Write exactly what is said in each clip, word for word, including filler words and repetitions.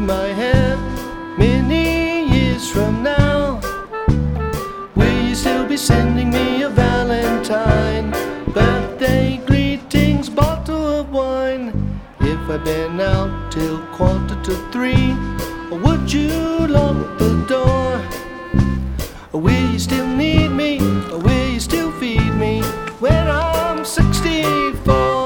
my head many years from now. Will you still be sending me a Valentine, birthday greetings, bottle of wine? If I've been out till quarter to three, or would you lock the door? Or will you still need me, or will you still feed me when I'm sixty-four?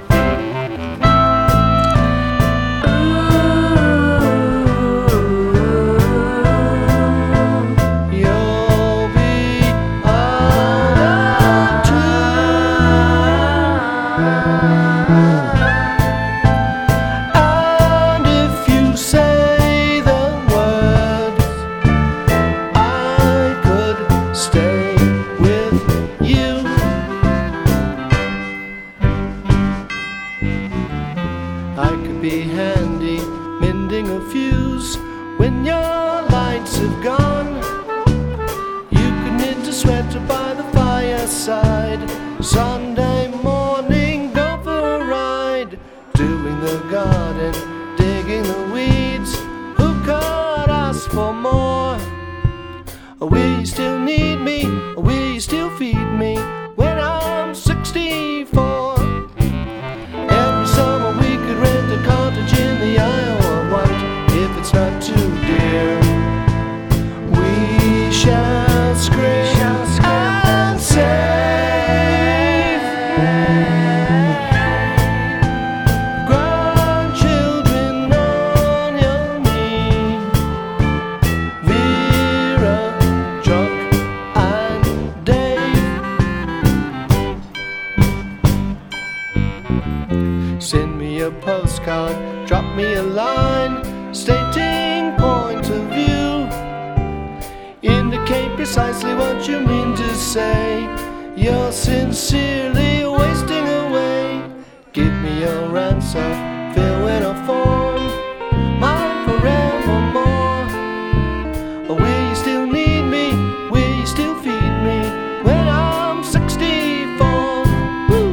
I could be handy, mending a fuse when your lights have gone. You could knit a sweater by the fireside, Sunday morning go for a ride, doing the garden, digging the weeds. Who could ask for more? Or will you still need me, or will you still feed me when I'm sixty-four? Cottage in the Isle of Wight, if it's not too dear, we shall scream, shall scream and save. Grandchildren on your knee, Vera, Jock and Dave. Send me a postcard, drop me a line, stating point of view. Indicate precisely what you mean to say. You're sincerely wasting away. Give me your answer, fill in a form, mine forevermore. Or will you still need me, will you still feed me when I'm sixty-four? Woo!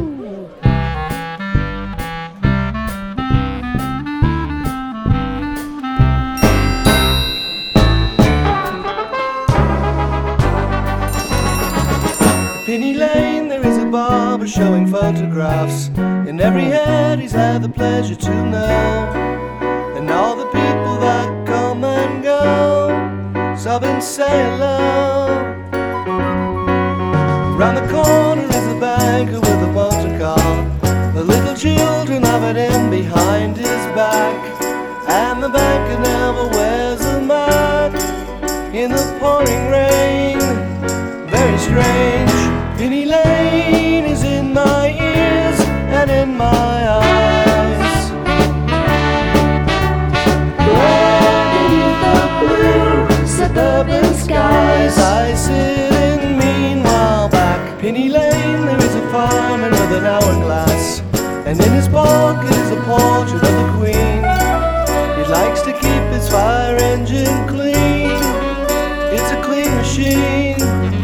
Penny Lane, there is a barber showing photographs. In every head he's had the pleasure to know, and all the people that come and go, stop and say hello. Round the corner is a banker with a motor car. The little children have it in behind his back, and the banker never wears a mask in the pouring rain. Very strange. Penny Lane is in my ears and in my eyes. Beneath the blue suburban skies, I sit in meanwhile back. Penny Lane, there is a farmer with an hourglass, and in his pocket is a portrait of the Queen. He likes to keep his fire engine clean. It's a clean machine.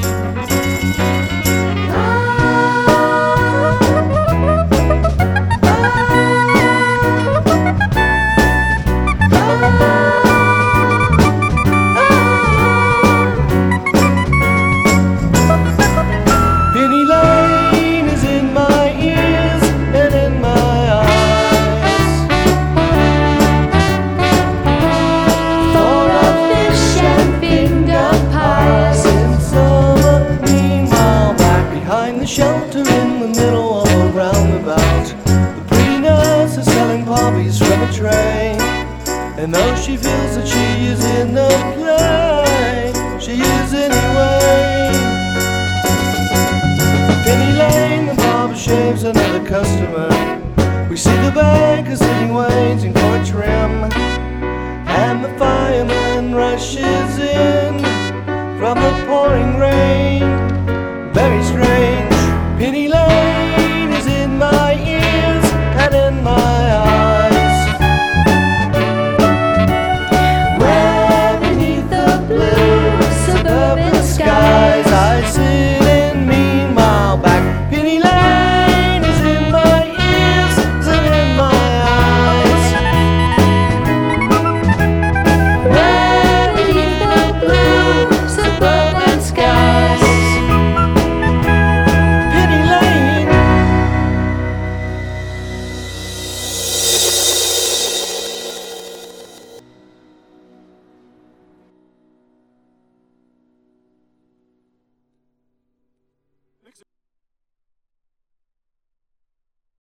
Shelter in the middle of a roundabout, the pretty nurse is selling poppies from a tray, and though she feels that she is in the play, she is anyway. Penny Lane, the barber shaves another customer. We see the banker sitting waiting for a trim, and the fireman rushes in from the pouring rain. Very strange. Penny Lane is in my ears and in my eyes. Where beneath the blue suburban skies I sit